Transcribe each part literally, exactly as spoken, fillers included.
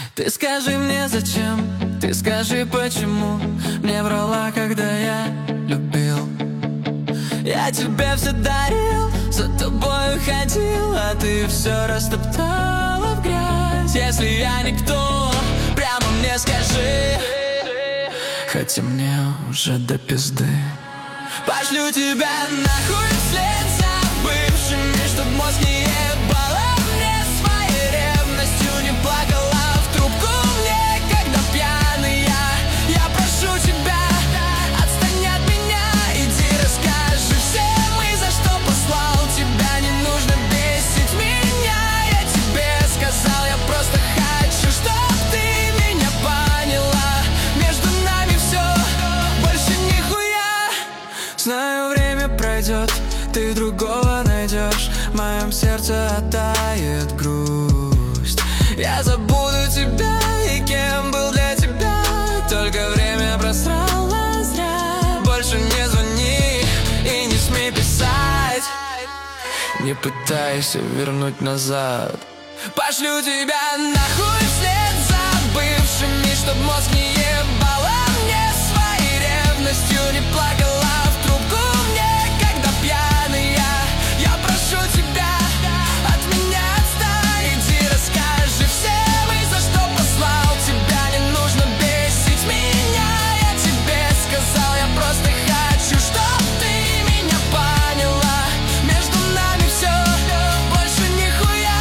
Ты скажи мне зачем, ты скажи почему мне врала, когда я любил. Я тебе все дарил, за тобой ходил, а ты все растоптала в грязь. Если я никто, прямо мне скажи, хотя мне уже до пизды. Пошлю тебя нахуй вслед за бывшими, чтоб мозг не ебала мне своей ревностью, не плакала в трубку мне, когда пьяный я. Я прошу тебя, отстань от меня, иди расскажи всем, и за что послал тебя. Не нужно бесить меня, я тебе сказал, я просто хочу, чтоб ты меня поняла. Между нами все, больше нихуя. Знаю, время пройдет, ты другого найдешь, в моем сердце оттает грусть. Я забуду тебя и кем был для тебя, только время просрало зря. Больше не звони и не смей писать, не пытайся вернуть назад. Пошлю тебя нахуй вслед за бывшими, чтоб мозг не ебала мне своей ревностью, не плакала в трубку мне, когда пьяный я. Я прошу тебя, от меня отстань, иди расскажи всем, и за что послал тебя. Не нужно бесить меня, я тебе сказал, я просто хочу, чтоб ты меня поняла. Между нами все, больше нихуя.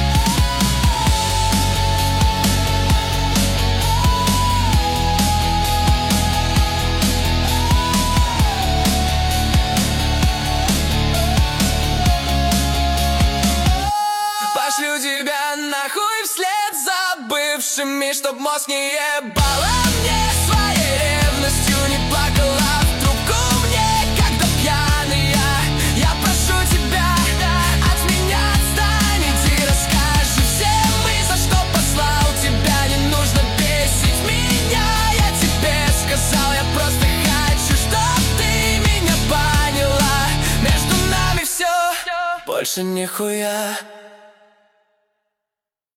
Пошлю тебя нахуй вслед за бывшими, чтоб мозг не ебала мне своей ревностью, не плакала в трубку мне, когда пьяный я. Я прошу тебя, от меня отстань, иди расскажи всем, и за что послал тебя. Не нужно бесить меня, я тебе сказал, я просто хочу, чтоб ты меня поняла. Между нами все, больше нихуя.